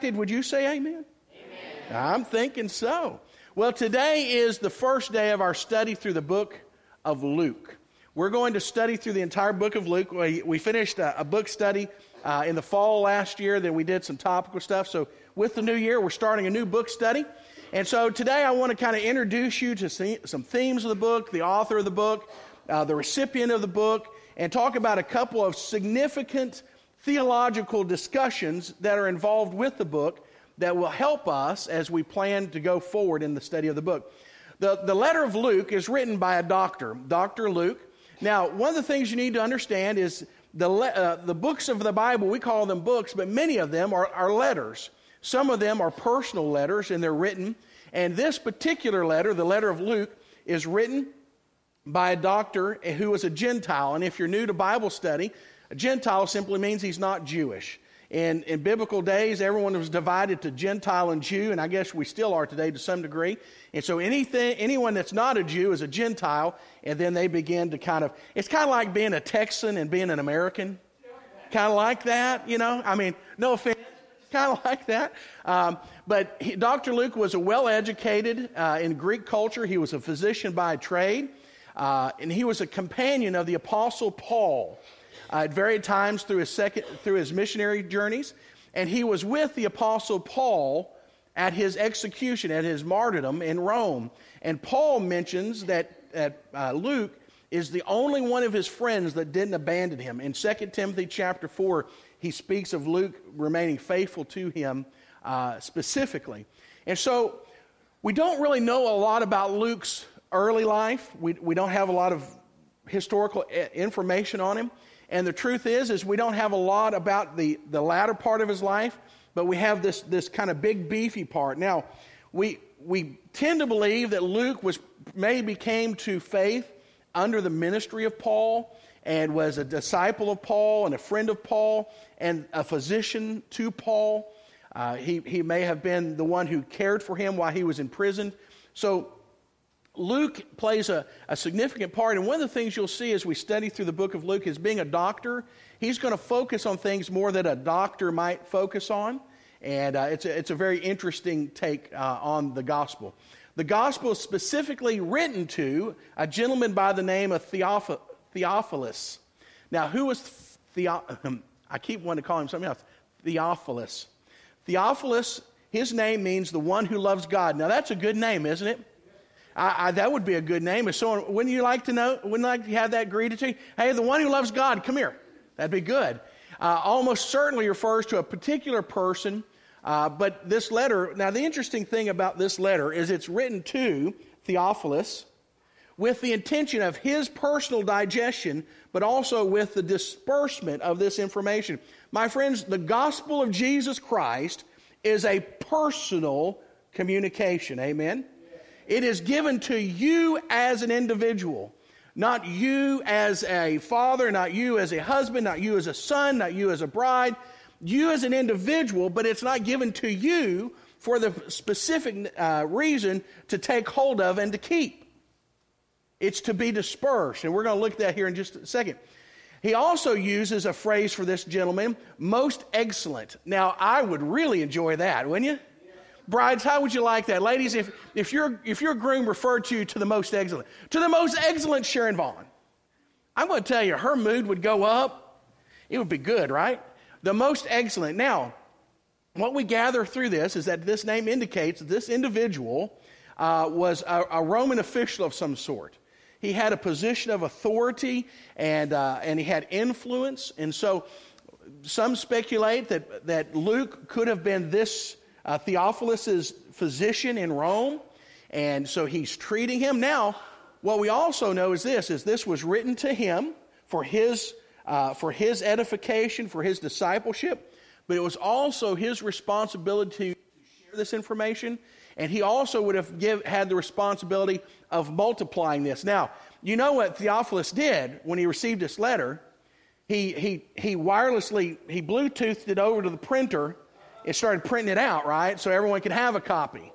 Would you say amen? Amen. I'm thinking so. Well, today is the first day of our study through the book of Luke. We're going to study through the entire book of Luke. We finished a book study in the fall last year. Then we did some topical stuff. So with the new year, we're starting a new book study. And so today I want to kind of introduce you to some themes of the book, the author of the book, the recipient of the book, and talk about a couple of significant theological discussions that are involved with the book that will help us as we plan to go forward in the study of the book. The letter of Luke is written by a doctor, Dr. Luke. Now, one of the things you need to understand is the books of the Bible, we call them books, but many of them are letters. Some of them are personal letters, and they're written. And this particular letter, the letter of Luke, is written by a doctor who was a Gentile. And if you're new to Bible study, a Gentile simply means he's not Jewish. And in biblical days, everyone was divided to Gentile and Jew, and I guess we still are today to some degree. And so anyone that's not a Jew is a Gentile, and then they begin to it's kind of like being a Texan and being an American. Kind of like that, you know? I mean, no offense, kind of like that. But Dr. Luke was a well-educated in Greek culture. He was a physician by trade, and he was a companion of the Apostle Paul at various times through his missionary journeys, and he was with the Apostle Paul at his execution, at his martyrdom in Rome. And Paul mentions that Luke is the only one of his friends that didn't abandon him. In 2 Timothy chapter 4, he speaks of Luke remaining faithful to him specifically. And so we don't really know a lot about Luke's early life. We don't have a lot of historical information on him. And the truth is we don't have a lot about the latter part of his life, but we have this kind of big beefy part. Now, we tend to believe that Luke maybe came to faith under the ministry of Paul and was a disciple of Paul and a friend of Paul and a physician to Paul. He may have been the one who cared for him while he was imprisoned. So Luke plays a significant part, and one of the things you'll see as we study through the book of Luke is being a doctor, he's going to focus on things more that a doctor might focus on, and it's a very interesting take on the gospel. The gospel is specifically written to a gentleman by the name of Theophilus. Now, who was I keep wanting to call him something else. Theophilus. Theophilus, his name means the one who loves God. Now, that's a good name, isn't it? That would be a good name. If someone, wouldn't you like to have that greeted to you? Hey, the one who loves God, come here. That'd be good. Almost certainly refers to a particular person, but this letter, now the interesting thing about this letter is it's written to Theophilus with the intention of his personal digestion, but also with the disbursement of this information. My friends, the gospel of Jesus Christ is a personal communication. Amen? It is given to you as an individual, not you as a father, not you as a husband, not you as a son, not you as a bride, you as an individual, but it's not given to you for the specific reason to take hold of and to keep. It's to be dispersed, and we're going to look at that here in just a second. He also uses a phrase for this gentleman, most excellent. Now, I would really enjoy that, wouldn't you? Brides, how would you like that? Ladies, if your groom referred to you to the most excellent Sharon Vaughn, I'm going to tell you, her mood would go up. It would be good, right? The most excellent. Now, what we gather through this is that this name indicates that this individual was a Roman official of some sort. He had a position of authority and he had influence. And so some speculate that Luke could have been this Theophilus' physician in Rome, and so he's treating him. Now, what we also know is this was written to him for his edification, for his discipleship, but it was also his responsibility to share this information, and he also would have had the responsibility of multiplying this. Now, you know what Theophilus did when he received this letter? He Bluetoothed it over to the printer. It started printing it out, right? So everyone could have a copy.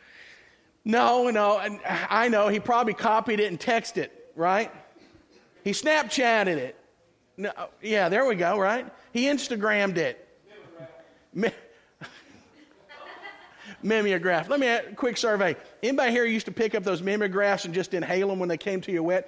No, and I know he probably copied it and texted it, right? He Snapchatted it. No, yeah, there we go, right? He Instagrammed it. Mimeograph. Let me ask a quick survey. Anybody here used to pick up those mimeographs and just inhale them when they came to you wet?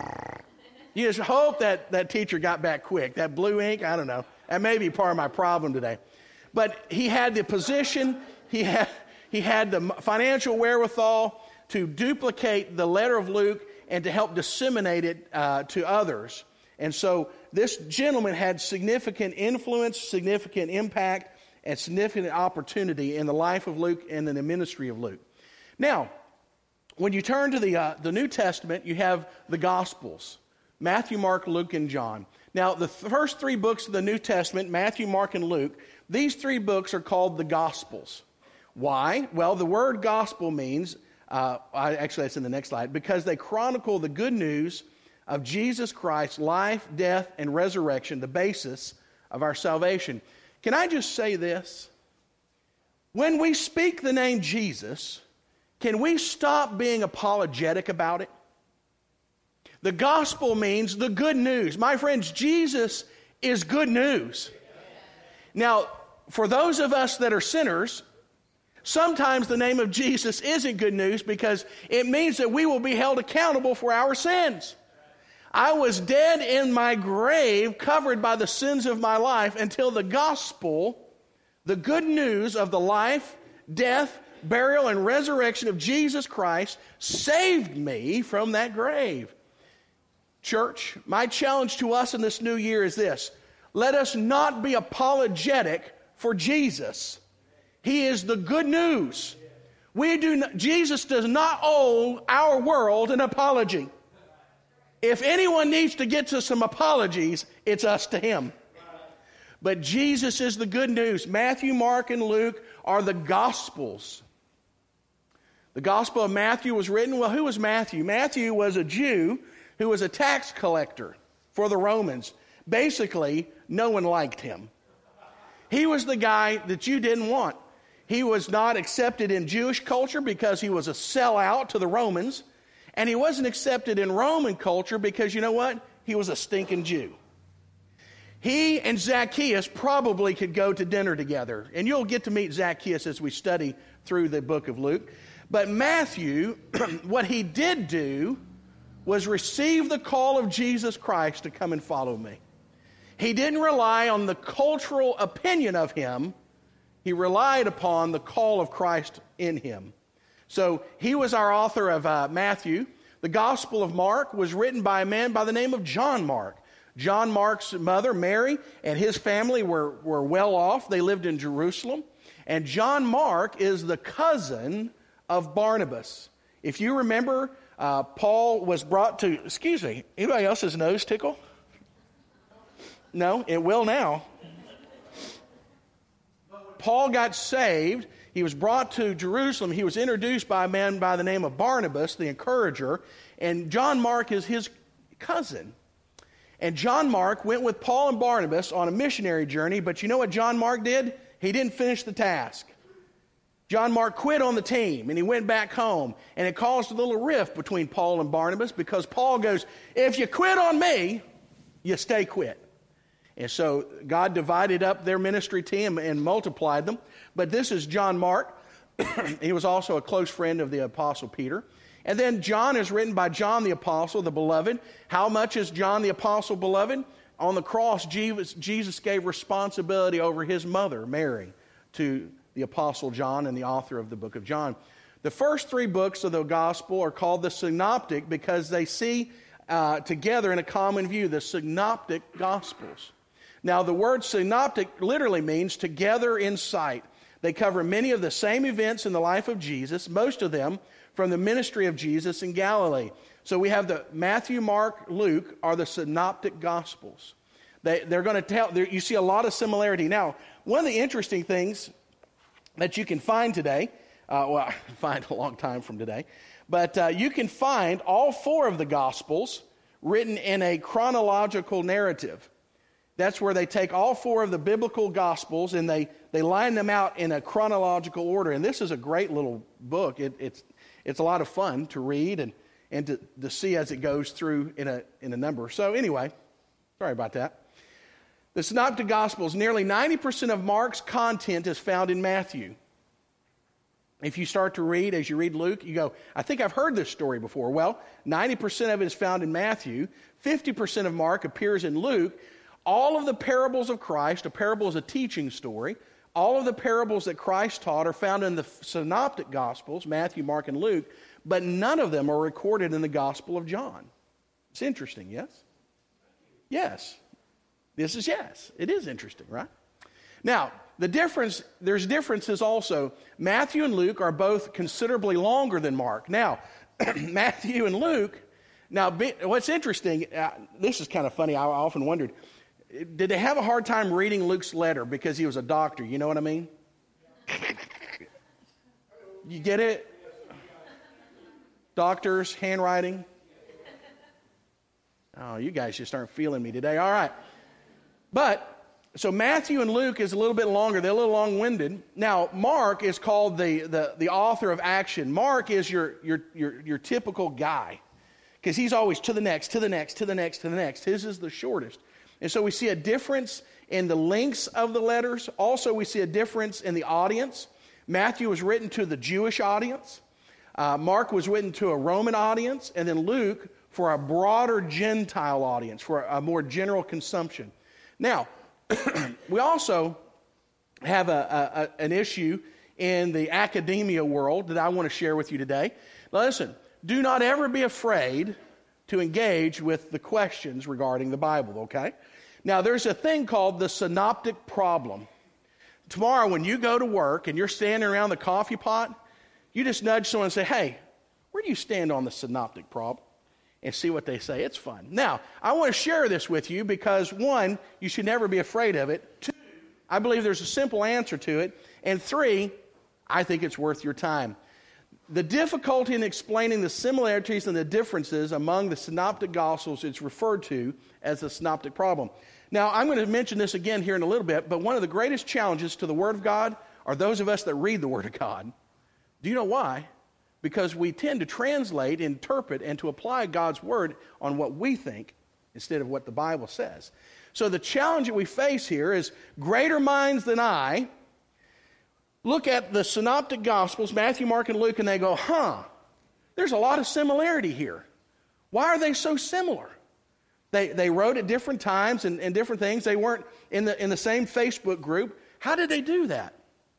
You just hope that teacher got back quick. That blue ink, I don't know. That may be part of my problem today. But he had the position, he had the financial wherewithal to duplicate the letter of Luke and to help disseminate it to others. And so this gentleman had significant influence, significant impact, and significant opportunity in the life of Luke and in the ministry of Luke. Now, when you turn to the New Testament, you have the Gospels: Matthew, Mark, Luke, and John. Now, the first three books of the New Testament, Matthew, Mark, and Luke, these three books are called the Gospels. Why? Well, the word gospel means, actually that's in the next slide, because they chronicle the good news of Jesus Christ's life, death, and resurrection, the basis of our salvation. Can I just say this? When we speak the name Jesus, can we stop being apologetic about it? The gospel means the good news. My friends, Jesus is good news. Now, for those of us that are sinners, sometimes the name of Jesus isn't good news because it means that we will be held accountable for our sins. I was dead in my grave, covered by the sins of my life, until the gospel, the good news of the life, death, burial, and resurrection of Jesus Christ saved me from that grave. Church, my challenge to us in this new year is this: let us not be apologetic for Jesus. He is the good news. Jesus does not owe our world an apology. If anyone needs to get to some apologies, it's us to him. But Jesus is the good news. Matthew, Mark, and Luke are the Gospels. The Gospel of Matthew was written, well, who was Matthew? Matthew was a Jew who was a tax collector for the Romans. Basically, no one liked him. He was the guy that you didn't want. He was not accepted in Jewish culture because he was a sellout to the Romans. And he wasn't accepted in Roman culture because, you know what? He was a stinking Jew. He and Zacchaeus probably could go to dinner together. And you'll get to meet Zacchaeus as we study through the book of Luke. But Matthew, what he did do was receive the call of Jesus Christ to come and follow me. He didn't rely on the cultural opinion of him. He relied upon the call of Christ in him. So he was our author of Matthew. The Gospel of Mark was written by a man by the name of John Mark. John Mark's mother, Mary, and his family were well off. They lived in Jerusalem. And John Mark is the cousin of Barnabas. If you remember, Paul was brought to... Excuse me, anybody else's nose tickle? No, it will now. Paul got saved. He was brought to Jerusalem. He was introduced by a man by the name of Barnabas, the encourager, and John Mark is his cousin. And John Mark went with Paul and Barnabas on a missionary journey, but you know what John Mark did? He didn't finish the task. John Mark quit on the team, and he went back home, and it caused a little rift between Paul and Barnabas because Paul goes, if you quit on me, you stay quit. And so God divided up their ministry team and multiplied them. But this is John Mark. He was also a close friend of the Apostle Peter. And then John is written by John the Apostle, the beloved. How much is John the Apostle beloved? On the cross, Jesus gave responsibility over his mother, Mary, to the Apostle John and the author of the book of John. The first three books of the Gospel are called the Synoptic because they see together in a common view the Synoptic Gospels. Now, the word synoptic literally means together in sight. They cover many of the same events in the life of Jesus, most of them from the ministry of Jesus in Galilee. So we have the Matthew, Mark, Luke are the synoptic gospels. They're going to tell, you see a lot of similarity. Now, one of the interesting things that you can find today, I find a long time from today, but you can find all four of the gospels written in a chronological narrative. That's where they take all four of the biblical gospels and they line them out in a chronological order. And this is a great little book. It's a lot of fun to read and to see as it goes through in a number. So anyway, sorry about that. The Synoptic Gospels, nearly 90% of Mark's content is found in Matthew. If you start to read, as you read Luke, you go, I think I've heard this story before. Well, 90% of it is found in Matthew. 50% of Mark appears in Luke. All of the parables of Christ, a parable is a teaching story. All of the parables that Christ taught are found in the synoptic Gospels, Matthew, Mark, and Luke, but none of them are recorded in the Gospel of John. It's interesting, yes? Yes. This is yes. It is interesting, right? Now, there's differences also. Matthew and Luke are both considerably longer than Mark. Now, Matthew and Luke, what's interesting, this is kind of funny, I often wondered, did they have a hard time reading Luke's letter because he was a doctor? You know what I mean? You get it? Doctors, handwriting. Oh, you guys just aren't feeling me today. All right. So Matthew and Luke is a little bit longer. They're a little long-winded. Now, Mark is called the author of action. Mark is your typical guy because he's always to the next, to the next, to the next, to the next. His is the shortest. And so we see a difference in the lengths of the letters. Also, we see a difference in the audience. Matthew was written to the Jewish audience. Mark was written to a Roman audience. And then Luke for a broader Gentile audience, for a more general consumption. Now, we also have an issue in the academia world that I want to share with you today. Now, listen, do not ever be afraid to engage with the questions regarding the Bible, okay? Now, there's a thing called the synoptic problem. Tomorrow, when you go to work and you're standing around the coffee pot, you just nudge someone and say, hey, where do you stand on the synoptic problem? And see what they say. It's fun. Now, I want to share this with you because, one, you should never be afraid of it. Two, I believe there's a simple answer to it. And three, I think it's worth your time. The difficulty in explaining the similarities and the differences among the synoptic gospels is referred to as the synoptic problem. Now, I'm going to mention this again here in a little bit, but one of the greatest challenges to the Word of God are those of us that read the Word of God. Do you know why? Because we tend to translate, interpret, and to apply God's Word on what we think instead of what the Bible says. So the challenge that we face here is greater minds than I look at the synoptic Gospels, Matthew, Mark, and Luke, and they go, there's a lot of similarity here. Why are they so similar? They wrote at different times and different things. They weren't in the same Facebook group. How did they do that?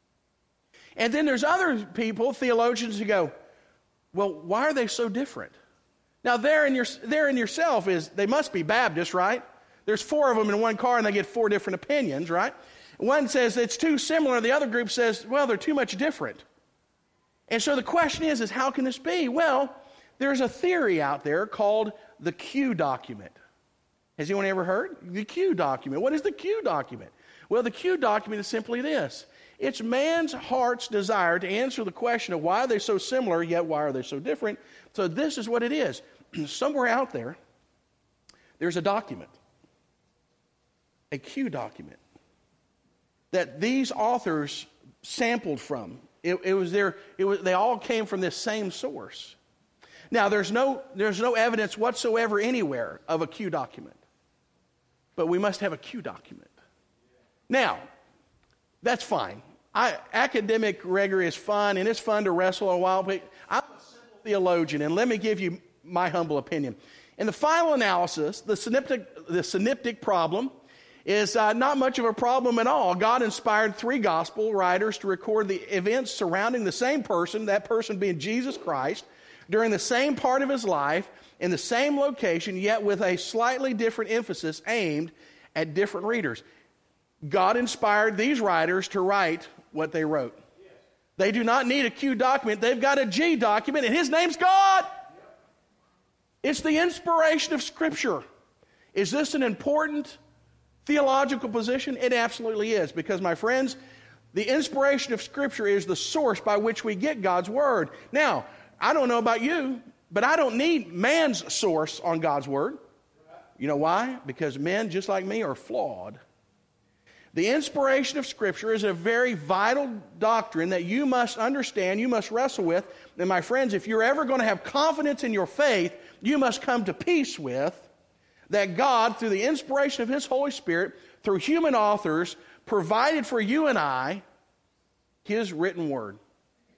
And then there's other people, theologians, who go, well, why are they so different? Now, there in yourself is, they must be Baptist, right? There's 4 of them in one car and they get 4 different opinions, right? One says it's too similar. The other group says, well, they're too much different. And so the question is how can this be? Well, there's a theory out there called the Q document. Has anyone ever heard? The Q document. What is the Q document? Well, the Q document is simply this. It's man's heart's desire to answer the question of why are they so similar, yet why are they so different? So this is what it is. Somewhere out there, there's a document, a Q document, that these authors sampled from. They all came from this same source. Now, there's no evidence whatsoever anywhere of a Q document. But we must have a Q document. Now, that's fine. Academic rigor is fun, and it's fun to wrestle a while, but I'm a simple theologian, and let me give you my humble opinion. In the final analysis, the synoptic problem is not much of a problem at all. God inspired 3 gospel writers to record the events surrounding the same person, that person being Jesus Christ, during the same part of his life, in the same location, yet with a slightly different emphasis aimed at different readers. God inspired these writers to write what they wrote. Yes. They do not need a Q document. They've got a G document, and his name's God. Yep. It's the inspiration of Scripture. Is this an important theological position? It absolutely is, because, my friends, the inspiration of Scripture is the source by which we get God's Word. Now, I don't know about you, but I don't need man's source on God's Word. You know why? Because men, just like me, are flawed. The inspiration of Scripture is a very vital doctrine that you must understand, you must wrestle with. And my friends, if you're ever going to have confidence in your faith, you must come to peace with that God, through the inspiration of His Holy Spirit, through human authors, provided for you and I His written Word.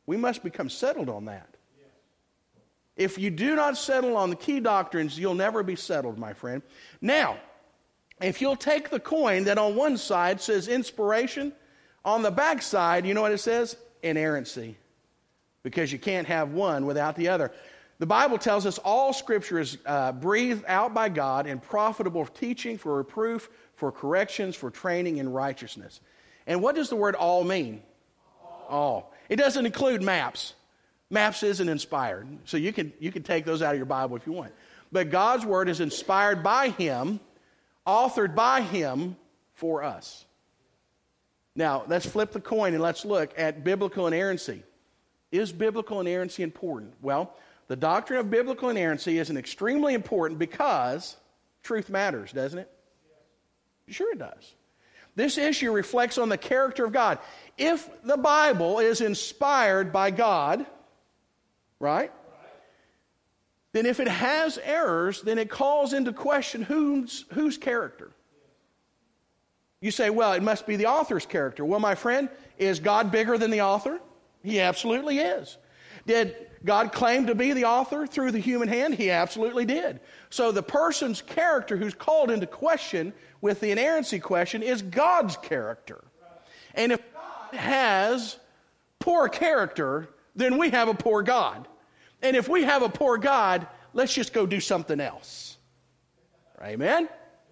We must become settled on that. If you do not settle on the key doctrines, you'll never be settled, my friend. Now, if you'll take the coin that on one side says inspiration, on the back side, you know what it says? Inerrancy. Because you can't have one without the other. The Bible tells us all Scripture is breathed out by God and profitable for teaching, for reproof, for corrections, for training in righteousness. And what does the word all mean? All. It doesn't include maps. Maps isn't inspired. So you can take those out of your Bible if you want. But God's word is inspired by Him, authored by Him for us. Now, let's flip the coin and let's look at biblical inerrancy. Is biblical inerrancy important? Well, the doctrine of biblical inerrancy is extremely important because truth matters, doesn't it? Sure it does. This issue reflects on the character of God. If the Bible is inspired by God, right? Then if it has errors, then it calls into question whose character. You say, well, it must be the author's character. Well, my friend, is God bigger than the author? He absolutely is. Did God claim to be the author through the human hand? He absolutely did. So the person's character who's called into question with the inerrancy question is God's character. And if God has poor character, then we have a poor God. And if we have a poor God, let's just go do something else. Amen?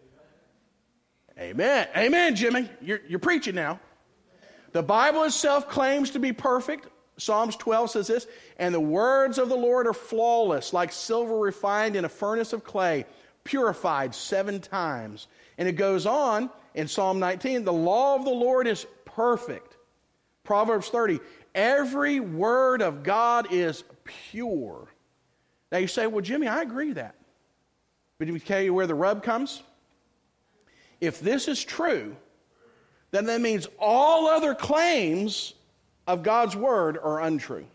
Amen. Amen, Jimmy. You're preaching now. The Bible itself claims to be perfect. Psalms 12 says this, and the words of the Lord are flawless, like silver refined in a furnace of clay, purified 7 times. And it goes on in Psalm 19, the law of the Lord is perfect. Proverbs 30, every word of God is pure. Now you say, well, Jimmy, I agree with that. But let me tell you where the rub comes. If this is true, then that means all other claims of God's word are untrue.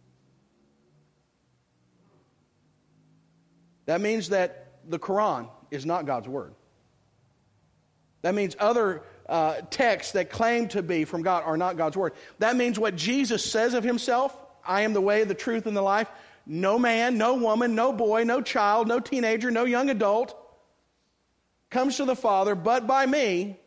That means that the Quran is not God's word. That means other texts that claim to be from God are not God's word. That means what Jesus says of himself, I am the way, the truth, and the life. No man, no woman, no boy, no child, no teenager, no young adult comes to the Father but by me.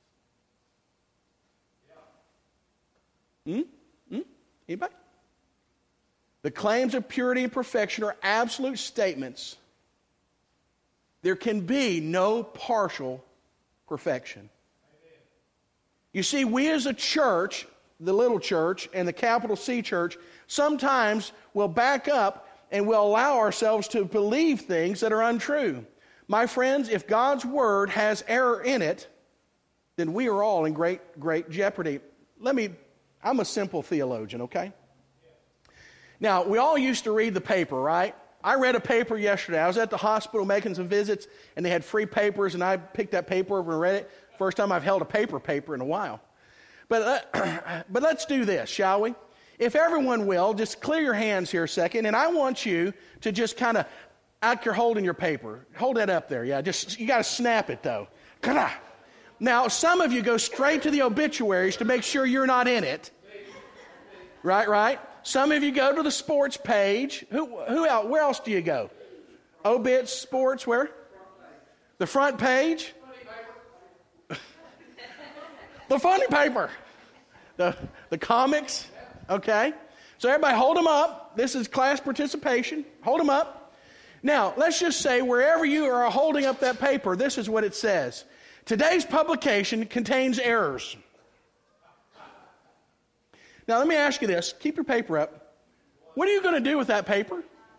Anybody? The claims of purity and perfection are absolute statements. There can be no partial perfection. You see, we as a church, the little church and the capital C church, sometimes will back up and will allow ourselves to believe things that are untrue. My friends, if God's word has error in it, then we are all in great, great jeopardy. I'm a simple theologian, okay? Now, we all used to read the paper, right? I read a paper yesterday. I was at the hospital making some visits, and they had free papers, and I picked that paper over and read it. First time I've held a paper in a while. But let's do this, shall we? If everyone will, just clear your hands here a second, and I want you to just kind of, like you're holding your paper. Hold that up there, yeah. You got to snap it, though. Now, some of you go straight to the obituaries to make sure you're not in it. Right? Some of you go to the sports page. Who else? Where else do you go? Obits, sports, where? The front page? The funny paper. The comics. Okay? So everybody hold them up. This is class participation. Hold them up. Now, let's just say wherever you are holding up that paper, this is what it says. Today's publication contains errors. Now, let me ask you this. Keep your paper up. What are you going to do with that paper?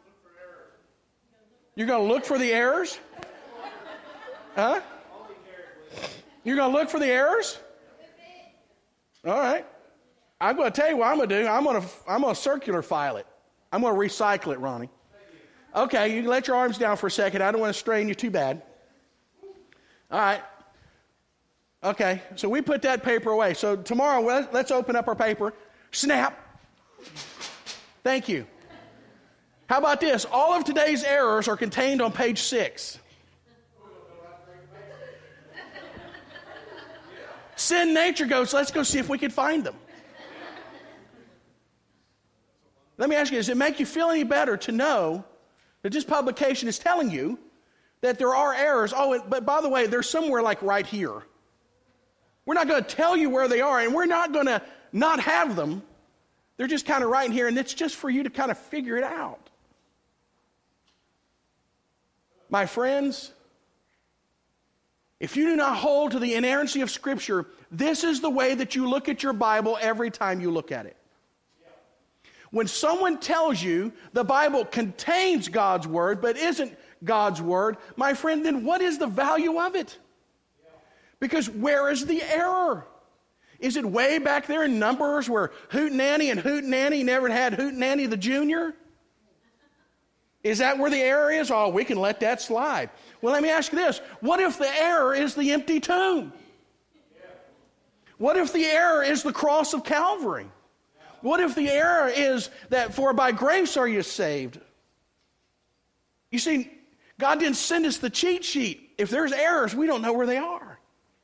You're going to look for the errors? Huh? You're going to look for the errors? All right. I'm going to tell you what I'm going to do. I'm going to circular file it. I'm going to recycle it, Ronnie. Okay, you can let your arms down for a second. I don't want to strain you too bad. All right. Okay, so we put that paper away. So tomorrow, let's open up our paper. Snap. Thank you. How about this? All of today's errors are contained on page 6. Sin nature goes, let's go see if we can find them. Let me ask you, does it make you feel any better to know that this publication is telling you that there are errors? Oh, but by the way, they're somewhere like right here. We're not going to tell you where they are, and we're not going to not have them. They're just kind of right in here, and it's just for you to kind of figure it out. My friends, if you do not hold to the inerrancy of Scripture, this is the way that you look at your Bible every time you look at it. When someone tells you the Bible contains God's Word but isn't God's Word, my friend, then what is the value of it? Because where is the error? Is it way back there in Numbers where Hootenanny and Hootenanny never had Hootenanny the Junior? Is that where the error is? Oh, we can let that slide. Well, let me ask you this. What if the error is the empty tomb? What if the error is the cross of Calvary? What if the error is that for by grace are you saved? You see, God didn't send us the cheat sheet. If there's errors, we don't know where they are.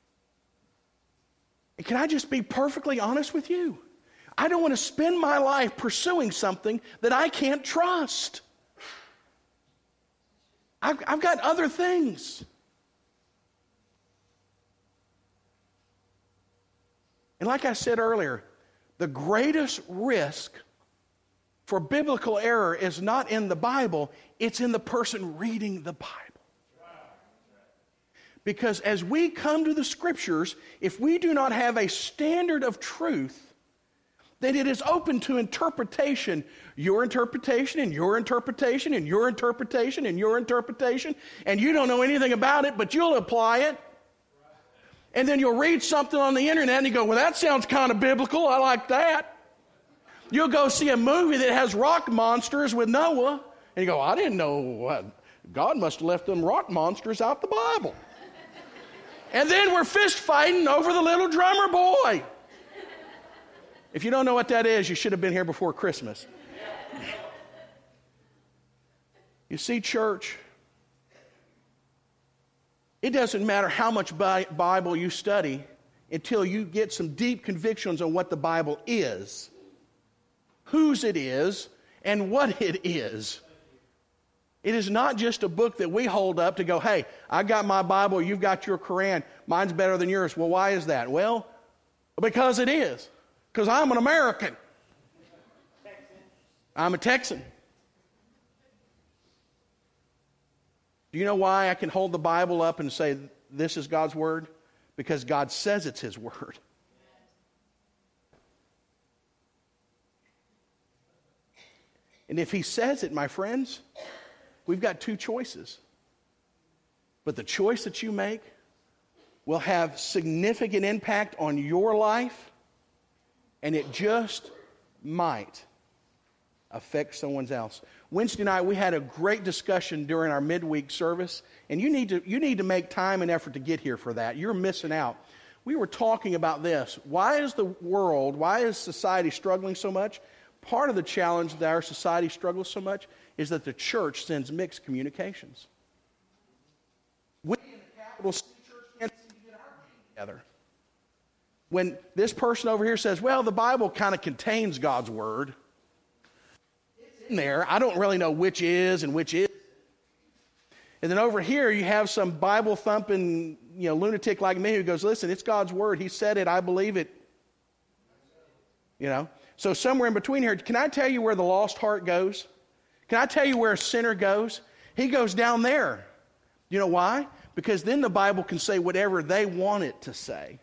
And can I just be perfectly honest with you? I don't want to spend my life pursuing something that I can't trust. I've got other things. And like I said earlier, the greatest risk for biblical error is not in the Bible, it's in the person reading the Bible. Because as we come to the Scriptures, if we do not have a standard of truth, then it is open to interpretation, your interpretation, and your interpretation, and your interpretation, and your interpretation, and you don't know anything about it, but you'll apply it. And then you'll read something on the internet and you go, well, that sounds kind of biblical. I like that. You'll go see a movie that has rock monsters with Noah. And you go, I didn't know. God must have left them rock monsters out the Bible. And then we're fist fighting over the little drummer boy. If you don't know what that is, you should have been here before Christmas. You see, church, it doesn't matter how much Bible you study until you get some deep convictions on what the Bible is, whose it is, and what it is. It is not just a book that we hold up to go, hey, I got my Bible, you've got your Quran, mine's better than yours. Well, why is that? Well, because it is. Because I'm an American. I'm a Texan. Do you know why I can hold the Bible up and say this is God's Word? Because God says it's His Word. And if He says it, my friends, we've got two choices. But the choice that you make will have significant impact on your life, and it just might affect someone else. Wednesday night, we had a great discussion during our midweek service, and you need to make time and effort to get here for that. You're missing out. We were talking about this. Why is society struggling so much? Part of the challenge that our society struggles so much is that the church sends mixed communications. We in the capital city church can't seem to get our game together. When this person over here says, well, the Bible kind of contains God's Word, in there. I don't really know which is and which is. And then over here you have some Bible thumping, lunatic like me who goes, listen, it's God's Word. He said it. I believe it. So somewhere in between here, can I tell you where the lost heart goes? Can I tell you where a sinner goes? He goes down there. You know why? Because then the Bible can say whatever they want it to say.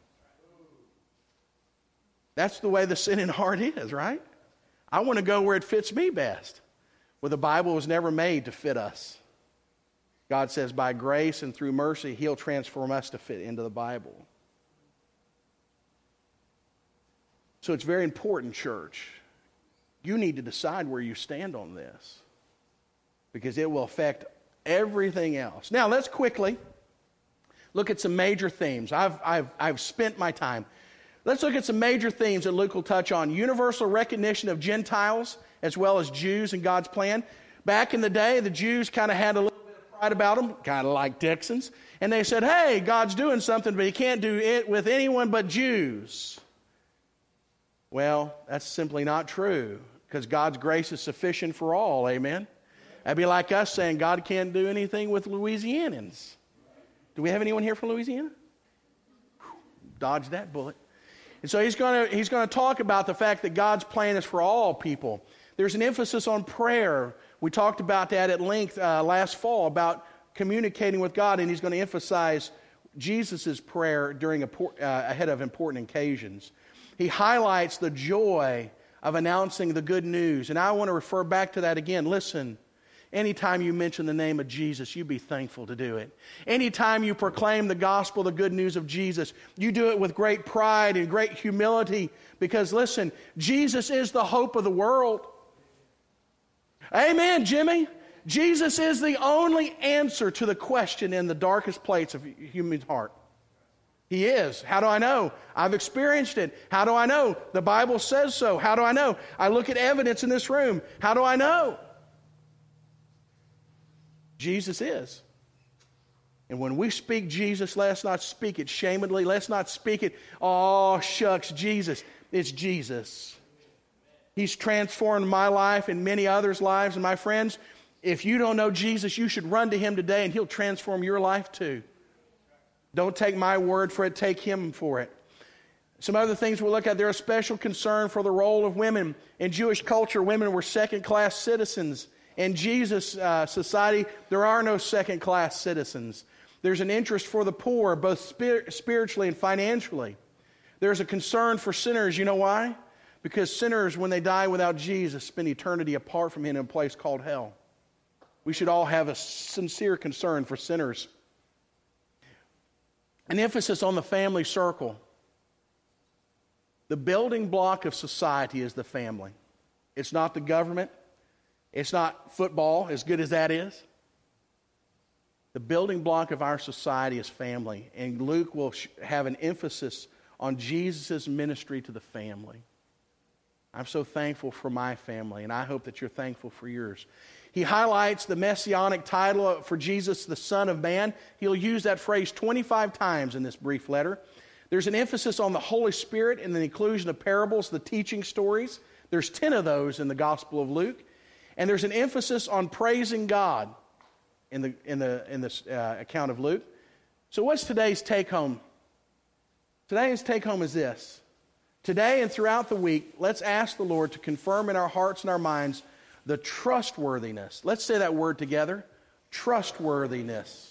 That's the way the sinning heart is, right? I want to go where it fits me best. Well, the Bible was never made to fit us. God says by grace and through mercy, He'll transform us to fit into the Bible. So it's very important, church. You need to decide where you stand on this, because it will affect everything else. Now, let's quickly look at some major themes. I've spent my time. Let's look at some major themes that Luke will touch on. Universal recognition of Gentiles as well as Jews in God's plan. Back in the day, the Jews kind of had a little bit of pride about them, kind of like Texans. And they said, hey, God's doing something, but He can't do it with anyone but Jews. Well, that's simply not true. because God's grace is sufficient for all. Amen? That'd be like us saying God can't do anything with Louisianans. Do we have anyone here from Louisiana? Dodge that bullet. And so he's going to talk about the fact that God's plan is for all people. There's an emphasis on prayer. We talked about that at length last fall, about communicating with God, and he's going to emphasize Jesus' prayer ahead of important occasions. He highlights the joy of announcing the good news. And I want to refer back to that again. Listen, anytime you mention the name of Jesus, you be thankful to do it. Anytime you proclaim the gospel, the good news of Jesus, you do it with great pride and great humility. Because listen, Jesus is the hope of the world. Amen, Jimmy. Jesus is the only answer to the question in the darkest place of human heart. He is. How do I know? I've experienced it. How do I know? The Bible says so. How do I know? I look at evidence in this room. How do I know? Jesus is. And when we speak Jesus, let's not speak it shamedly. Let's not speak it, oh, shucks, Jesus. It's Jesus. He's transformed my life and many others' lives. And my friends, if you don't know Jesus, you should run to Him today and He'll transform your life too. Don't take my word for it, take Him for it. Some other things we'll look at, there's a special concern for the role of women. In Jewish culture, women were second-class citizens. In Jesus' society, there are no second-class citizens. There's an interest for the poor, both spiritually and financially. There's a concern for sinners. You know why? Because sinners, when they die without Jesus, spend eternity apart from Him in a place called hell. We should all have a sincere concern for sinners. An emphasis on the family circle. The building block of society is the family. It's not the government. It's not football, as good as that is. The building block of our society is family. And Luke will have an emphasis on Jesus' ministry to the family. I'm so thankful for my family, and I hope that you're thankful for yours. He highlights the messianic title for Jesus, the Son of Man. He'll use that phrase 25 times in this brief letter. There's an emphasis on the Holy Spirit and the inclusion of parables, the teaching stories. There's 10 of those in the Gospel of Luke. And there's an emphasis on praising God in this account of Luke. So what's today's take-home? Today's take-home is this. Today and throughout the week, let's ask the Lord to confirm in our hearts and our minds the trustworthiness. Let's say that word together. Trustworthiness.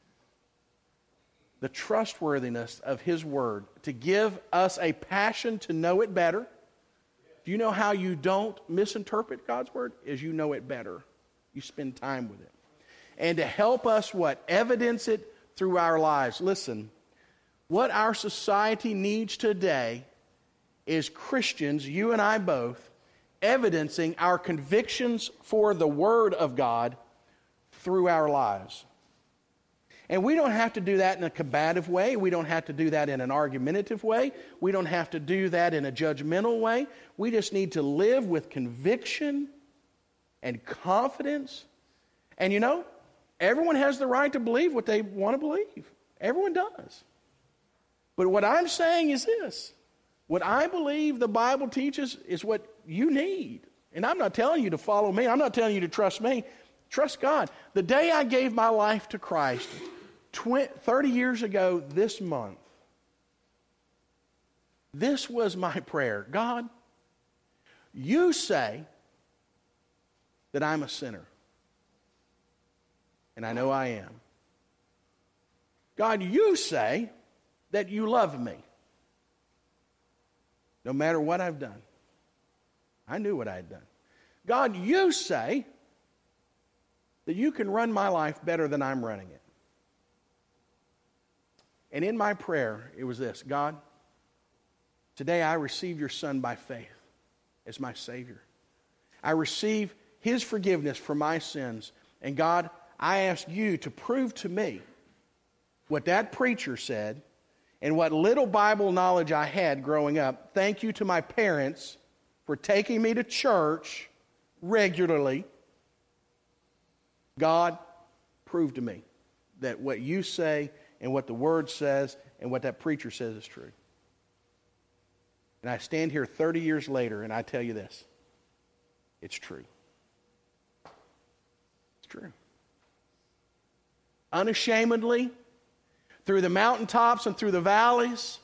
The trustworthiness of His Word. To give us a passion to know it better. Do you know how you don't misinterpret God's Word? Is you know it better. You spend time with it. And to help us what? Evidence it through our lives. Listen, what our society needs today is Christians, you and I both, evidencing our convictions for the Word of God through our lives. And we don't have to do that in a combative way. We don't have to do that in an argumentative way. We don't have to do that in a judgmental way. We just need to live with conviction and confidence. And you know, everyone has the right to believe what they want to believe. Everyone does. But what I'm saying is this. What I believe the Bible teaches is what you need. And I'm not telling you to follow me. I'm not telling you to trust me. Trust God. The day I gave my life to Christ, 30 years ago this month, this was my prayer. God, you say that I'm a sinner. And I know I am. God, you say that you love me. No matter what I've done. I knew what I had done. God, you say that you can run my life better than I'm running it. And in my prayer, it was this. God, today I receive your Son by faith as my Savior. I receive His forgiveness for my sins. And God, I ask you to prove to me what that preacher said and what little Bible knowledge I had growing up. Thank you to my parents for taking me to church regularly. God, prove to me that what you say and what the Word says and what that preacher says is true. And I stand here 30 years later and I tell you this. It's true. It's true. Unashamedly, through the mountaintops and through the valleys,